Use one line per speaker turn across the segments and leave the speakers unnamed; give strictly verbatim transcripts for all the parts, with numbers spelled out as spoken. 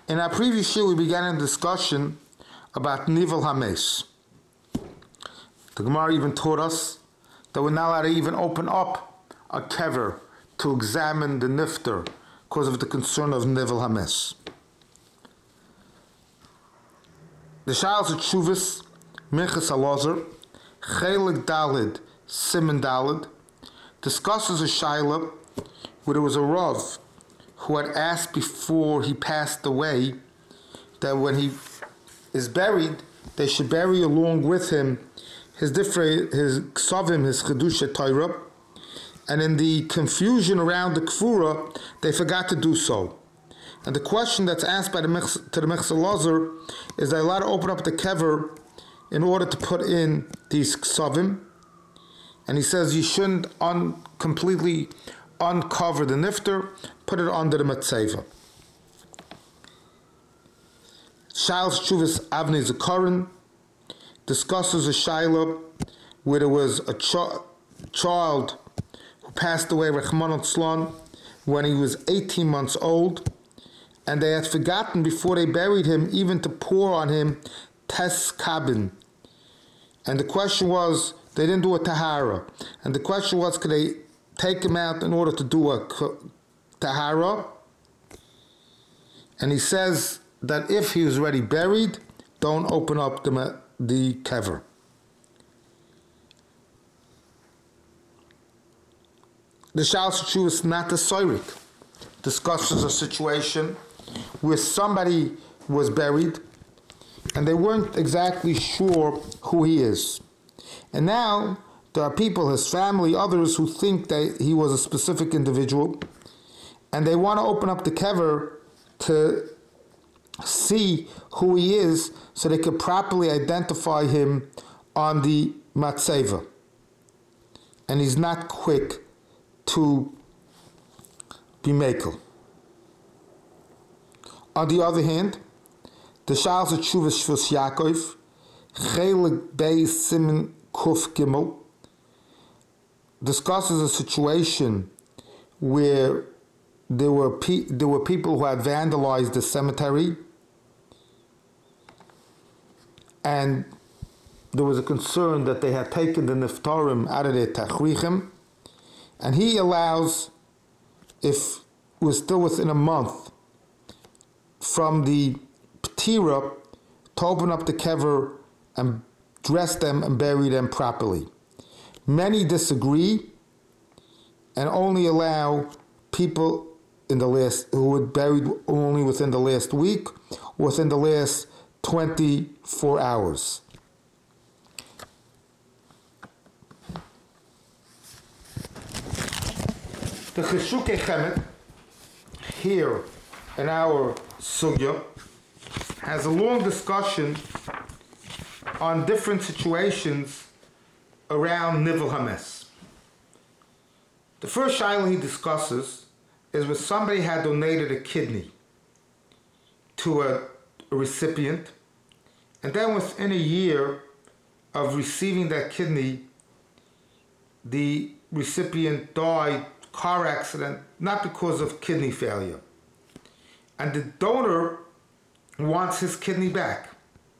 In our previous year, we began a discussion about Nivel Hames. The Gemara even taught us that we're not allowed to even open up a kever to examine the nifter because of the concern of Nivel Hames. The Shals of Tshuvas, Minchas Alazar, Chelik Dalid, Simon Dalid, discusses a Shaila where there was a Rav who had asked before he passed away that when he is buried, they should bury along with him his different, his ksavim, his chedusha Torah, and in the confusion around the kfura, they forgot to do so. And the question that's asked by the to the Minchas Elazar is they allowed to open up the kever in order to put in these ksavim, and he says you shouldn't un, completely uncover the nifter, put it under the matzeva. Shals Tshuvas Avnei Zakaron discusses a shaila where there was a ch- child who passed away, Rachmana litzlan, when he was eighteen months old, and they had forgotten before they buried him even to pour on him tes kabin. And the question was, they didn't do a tahara. And the question was, could they take him out in order to do a tahara? And he says that if he was already buried, don't open up the, the kever. The Shals of Tshuvas Nata Soirik discusses a situation where somebody was buried and they weren't exactly sure who he is. And now there are people, his family, others who think that he was a specific individual, and they want to open up the kever to see who he is so they could properly identify him on the matzeva. And he's not quick to be makel. On the other hand, the Shals of Tshuvas Shvus Yaakov, Chelik Beis Simen Kuf Gimel, discusses a situation where there were pe- there were people who had vandalized the cemetery, and there was a concern that they had taken the niftarim out of their tachrichim, and he allows, if we're still within a month from the ptira, to open up the kever and dress them and bury them properly. Many disagree and only allow people in the last who were buried only within the last week, within the last twenty-four hours. The Cheshukei Chemet here in our sugya has a long discussion on different situations around Nivel Hames. The first shaila he discusses is when somebody had donated a kidney to a, a recipient, and then within a year of receiving that kidney, the recipient died, car accident, not because of kidney failure. And the donor wants his kidney back.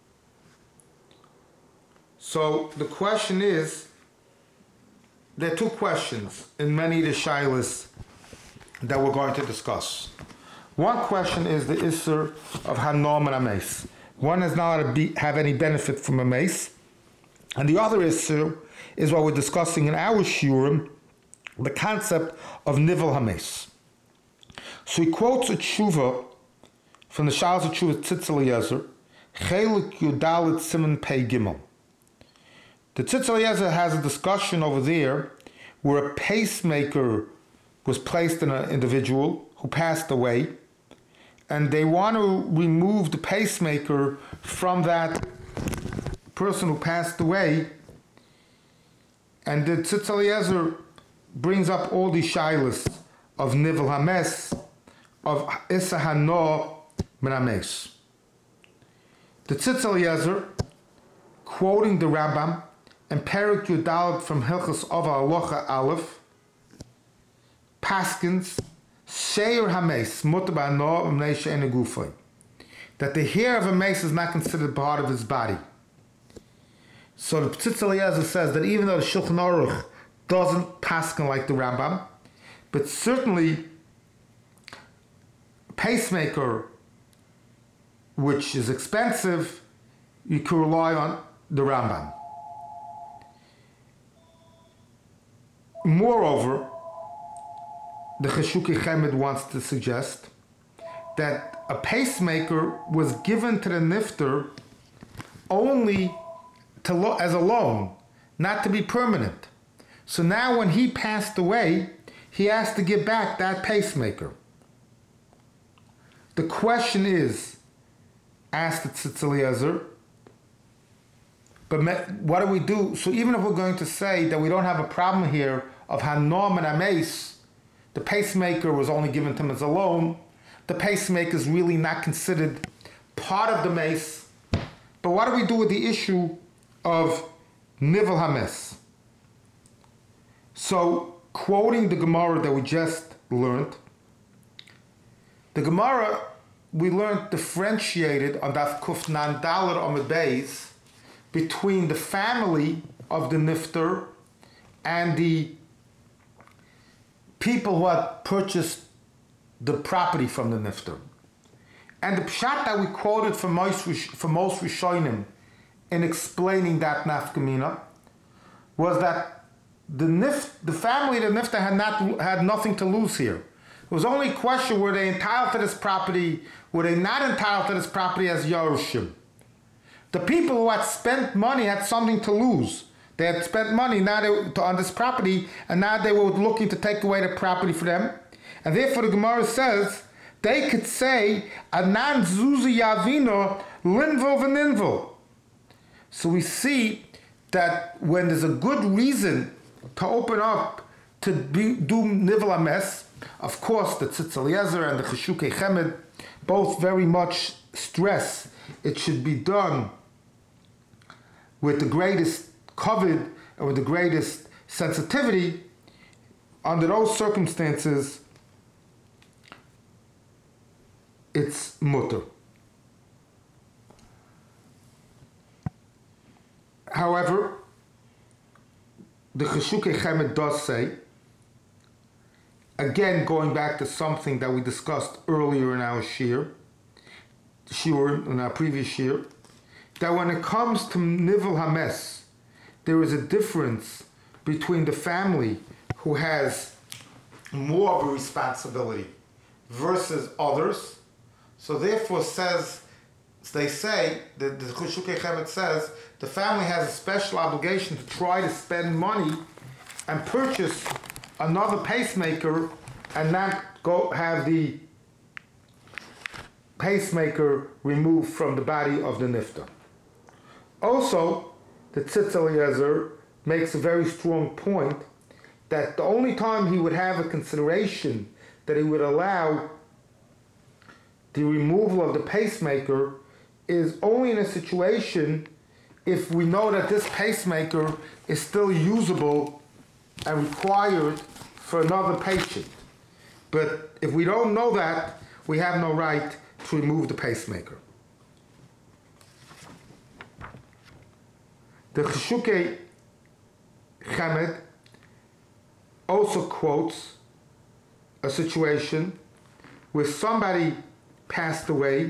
So the question is, there are two questions in many of the shailas that we're going to discuss. One question is the issur of hanom and ames. One is not to be, have any benefit from a mace, and the other issur is what we're discussing in our shiurim, the concept of nivel hames. So he quotes a tshuva from the Shals of Tshuvas Tzitz Eliezer, Chelik Yudalit Siman Pei Gimel. The Tzitz Eliezer has a discussion over there where a pacemaker was placed in an individual who passed away, and they want to remove the pacemaker from that person who passed away, and the Tzitz Eliezer brings up all these shilas of Nivel Hames, of Issa Hano Min Hames. The Tzitz Eliezer, quoting the Rambam, and Perik Yudalad from Hilchos Ova Alocha Aleph, Paskins, Sheir Hames, Mutar Ba'ano M'nei She'ein Gufay. that the hair of a mace is not considered part of his body. So the Tzitz Eliezer says that even though the Shulchan Aruch doesn't paskin like the Rambam, but certainly pacemaker, which is expensive, you can rely on the Rambam. Moreover, the Cheshukei Chemed wants to suggest that a pacemaker was given to the nifter only to lo- as a loan, not to be permanent. So now when he passed away, he has to give back that pacemaker. The question is, asked the Tzitz Eliezer, but me, what do we do? So even if we're going to say that we don't have a problem here of Hanom and Ames, the pacemaker was only given to him as a loan, the pacemaker is really not considered part of the mace. But what do we do with the issue of Nivel Hames? So, quoting the Gemara that we just learned, the Gemara we learned differentiated on Daf Kuf Nan Dalet Amud Beis between the family of the nifter and the people who had purchased the property from the nifter. And the pshat that we quoted from most, from most Rishonim in explaining that nafkamina was that the nif, the family of the nifter had not had nothing to lose here. It was only a question, were they entitled to this property, were they not entitled to this property as Yarushim? The people who had spent money had something to lose. They had spent money now they, on this property, and now they were looking to take away the property for them. And therefore the Gemara says, they could say, Anan Zuzi Yavino, Linvil V'ninvil. So we see that when there's a good reason to open up to be, do Nivel Hames, of course the Tzitz Eliezer and the Cheshukei Chemed both very much stress it should be done with the greatest kavod and with the greatest sensitivity. Under those circumstances, it's mutter. However, the Cheshukei Chemed does say, again going back to something that we discussed earlier in our shir, shir in our previous shir, that when it comes to Nivel Hames, there is a difference between the family who has more of a responsibility versus others. So therefore says, they say, the, the Cheshukei Chemed says, the family has a special obligation to try to spend money and purchase another pacemaker and not go have the pacemaker removed from the body of the nifter. Also, the Tzitz Eliezer makes a very strong point that the only time he would have a consideration that he would allow the removal of the pacemaker is only in a situation if we know that this pacemaker is still usable and required for another patient. But if we don't know that, we have no right to remove the pacemaker. The Cheshukei Chemed also quotes a situation where somebody passed away.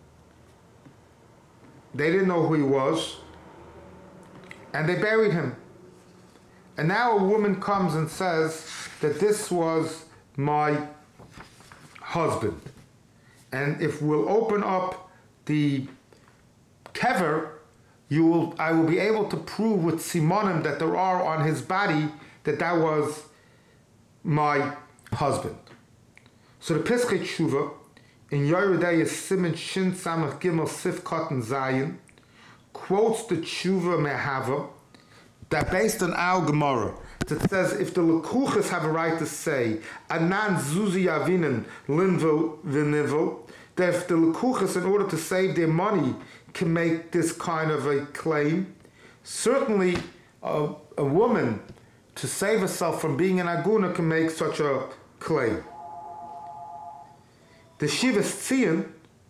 They didn't know who he was, and they buried him. And now a woman comes and says that this was my husband. And if we'll open up the kever, you will, I will be able to prove with simonim that there are on his body that that was my husband. So the Pischei Tshuva in Yoredei Siman Shin Samach Gimel Sif Cotton Zion quotes the Tshuva Mehava that based on our Gemara that says if the Lekuchas have a right to say Anan Zuzi Yavinin Linvil Vinivel, that if the Lekuchas in order to save their money can make this kind of a claim, certainly a, a woman to save herself from being an aguna can make such a claim. The Shivas Tzion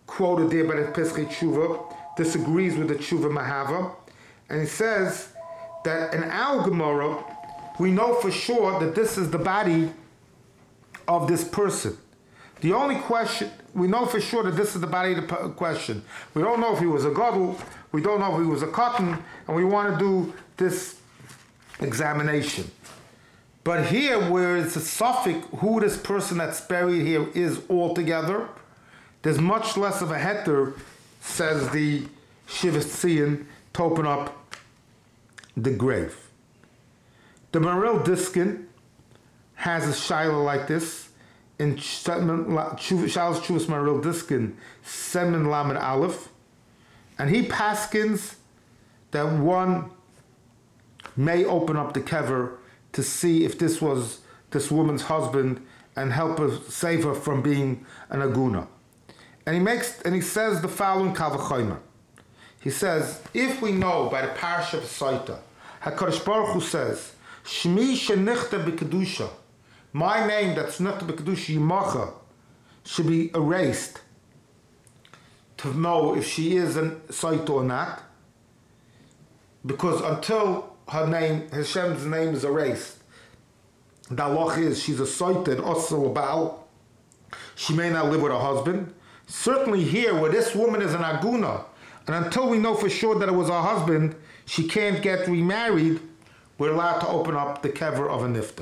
quoted there by the Pesach Tshuva disagrees with the Tshuva Mahava, and he says that in our Gemara, we know for sure that this is the body of this person. The only question, we know for sure that this is the body of the question. We don't know if he was a gadol, we don't know if he was a cotton, and we want to do this examination. But here, where it's a suffix who this person that's buried here is altogether, there's much less of a heter, says the Shivas Tzion, to open up the grave. The Maril Diskin has a shaila like this in Shalos Chuvas Maril Diskin, Semen Lamed Aleph, and he paskins that one may open up the kever to see if this was this woman's husband and help her, save her from being an aguna. And he makes and he says the following kavachomer. He says, if we know by the parasha of Saita, HaKadosh Baruch Hu says, Shmi shenichta b'kedusha, my name that's nichta b'kedusha yimacha, should be erased to know if she is a Saita or not, because until her name, Hashem's name is erased, the halach is she's a Saita and also a Baal, she may not live with her husband. Certainly here, where this woman is an aguna, and until we know for sure that it was her husband, she can't get remarried, we're allowed to open up the kever of a nifter.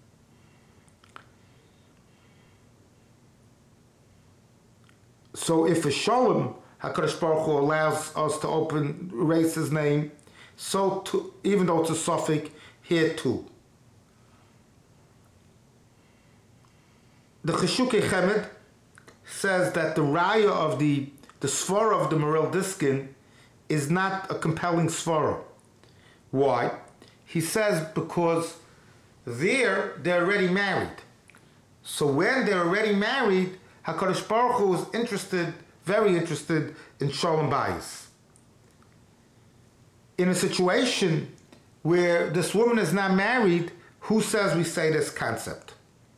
So if a shalom, HaKadosh Baruch Hu allows us to open, erase his name, so to, even though it's a suffix, here too. The Cheshukei Chemed says that the raya of the, the svara of the Maril Diskin is not a compelling svara. Why? He says because there, they're already married. So when they're already married, HaKadosh Baruch Hu is interested, very interested in Shalom Bayis. In a situation where this woman is not married, who says we say this concept?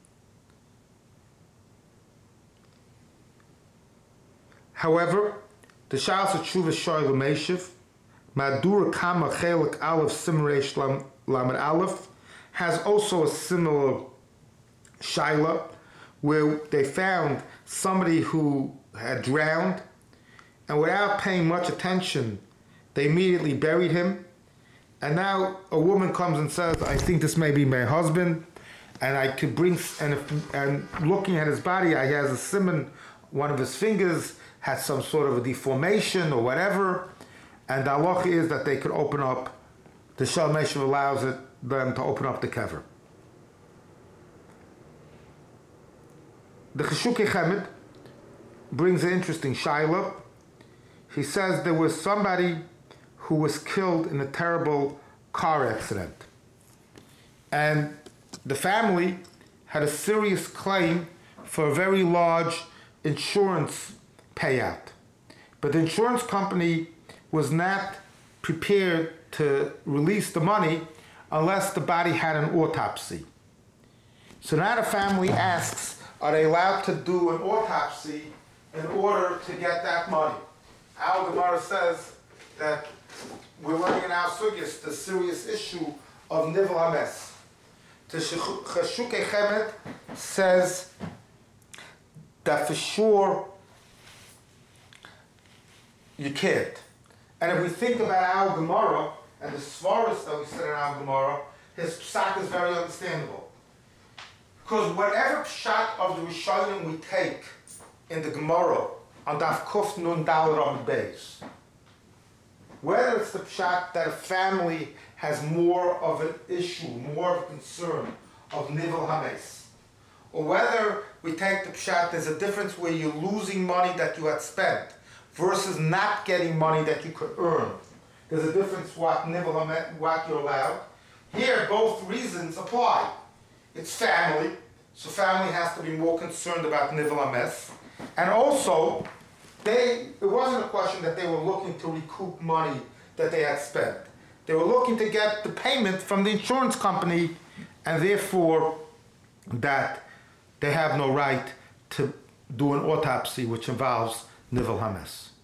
However, the Shalos HaTshuva Shoy L'Meishiv, Madura Kama Chelik Aleph Simreish Lamed Aleph, has also a similar shaila where they found somebody who had drowned, and without paying much attention, they immediately buried him. And now a woman comes and says, I think this may be my husband, and I could bring, and, if, and looking at his body, I has a simon, one of his fingers had some sort of a deformation or whatever, and the halacha is that they could open up, the Shalom Meshav allows it, them to open up the kever. The Cheshukei Chemed brings an interesting shaila. He says there was somebody who was killed in a terrible car accident, and the family had a serious claim for a very large insurance payout. But the insurance company was not prepared to release the money unless the body had an autopsy. So now the family asks, are they allowed to do an autopsy in order to get that money? Our Gemara says that we're learning in our sugyas the serious issue of nivel hames. The Cheshukei Chemed says that for sure you can't. And if we think about our Gemara and the svaras that we said in our Gemara, his psak is very understandable. Because whatever pshat of the Rishonim we take in the Gemara on Daf Kuf Nun Dal Ram Beis, whether it's the pshat that a family has more of an issue, more of a concern of nivel hames, or whether we take the pshat, there's a difference where you're losing money that you had spent versus not getting money that you could earn. There's a difference what nivel hames, what you're allowed. Here, both reasons apply. It's family, so family has to be more concerned about nivel hames, and also, they, it wasn't a question that they were looking to recoup money that they had spent. They were looking to get the payment from the insurance company, and therefore that they have no right to do an autopsy which involves Nivel Hames.